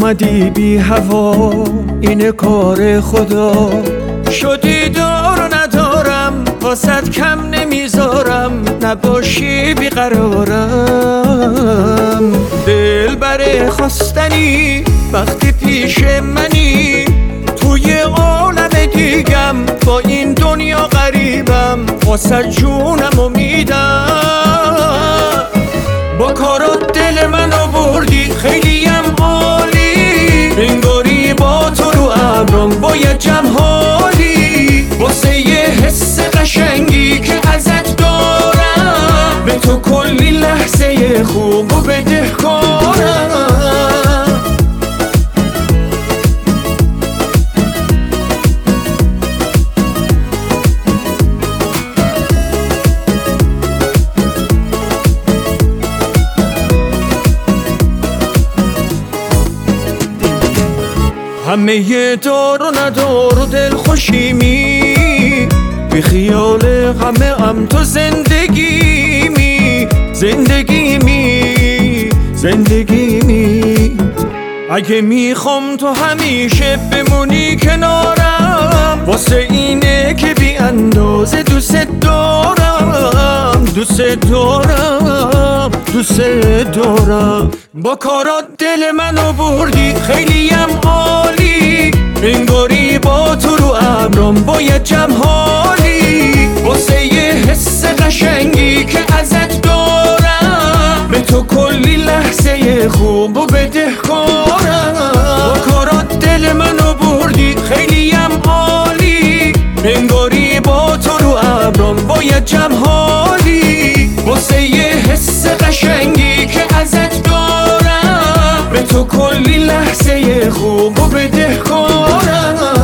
اومدی بی هوا، این کار خدا. شدی دار ندارم، واسد کم نمیذارم، نباشی بیقرارم. دل بر خواستنی وقتی پیش منی، توی عالم دیگم با این دنیا غریبم، واسد جونمو میدم. با کارات دل منو بردی خیلیم عالی، انگاری با تو رو ابرام باید جمع حالی. واسه یه حس قشنگی که ازت دارم، به تو کلی لحظه خوب و بدهکارم. همه دار و ندار و دل خوشیمی، بی خیال همه تو زندگیمی. اگه میخوام تو همیشه بمونی کنارم، واسه اینه که بی اندازه دوست دارم. با کارات دل منو بردی خیلیم عالی، انگاری با تو رو ابرام باید جمع حالی. واسه یه حس قشنگی که ازت دارم، به تو کلی لحظه خوب و بدهکارم. با کارات دل منو بردی خیلیم عالی، انگاری با تو رو ابرام باید جمع حالی. واسه یه حس قشنگی که ازت دارم، به تو کلی لحظه خوب و بدهکارم.